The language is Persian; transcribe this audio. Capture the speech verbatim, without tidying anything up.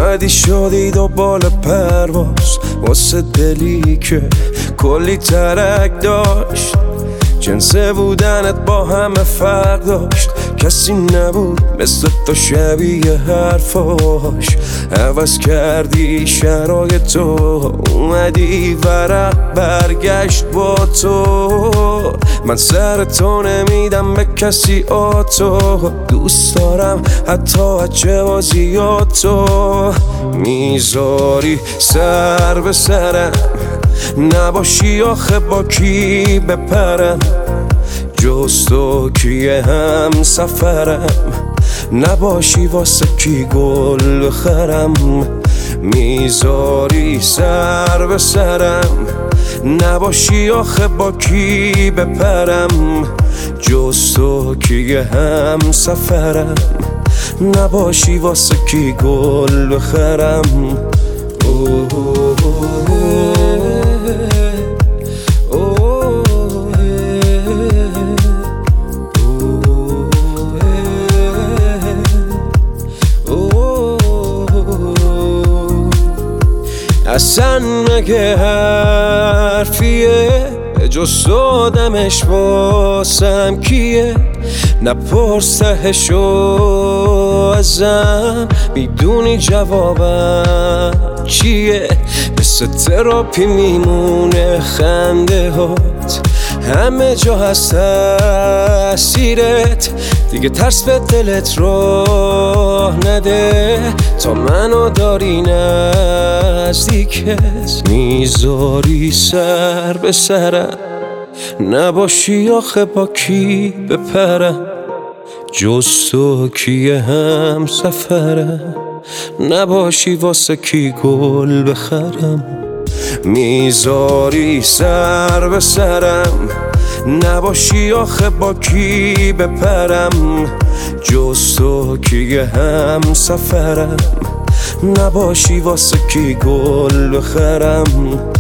اومدی شدی دنبال پرواز واسه دلی که کلی ترک داشت. جنس بودنت با همه فرق داشت، کسی نبود مثل تو شبیه حرفاش. عوض کردی شرایط تو، اومدی ورق برگشت با تو. من سر تو نمیدم به کسی آتو، دوست دارم حتی بچه بازیاتو. میذاری سر به سرم، نباشی آخه با کی بپرم. جز تو کیه هم سفرم، نباشی واسه کی گل بخرم. میذاری سر به سرم، نباشی آخه با کی بپرم. جز تو کیه هم سفرم، نباشی واسه کی گل بخرم. اوه اوه اوه اصلا مگه حرفیه جز آدمش واسم کیه؟ نپرس تهشو ازم، میدونی جوابم چیه؟ مثل تراپی میمونه خنده هات، همه جا هست تأثیرت. دیگه ترس به دلت راه نده، تا منو داری نزدیکت. میذاری سر به سرم، نباشی آخه با کی بپرم. جز تو کیه هم سفرم، نباشی واسه کی گل بخرم. میذاری سر به سرم، نباشی آخه با کی بپرم. جز تو کیه هم سفرم، نباشی واسه کی گل بخرم.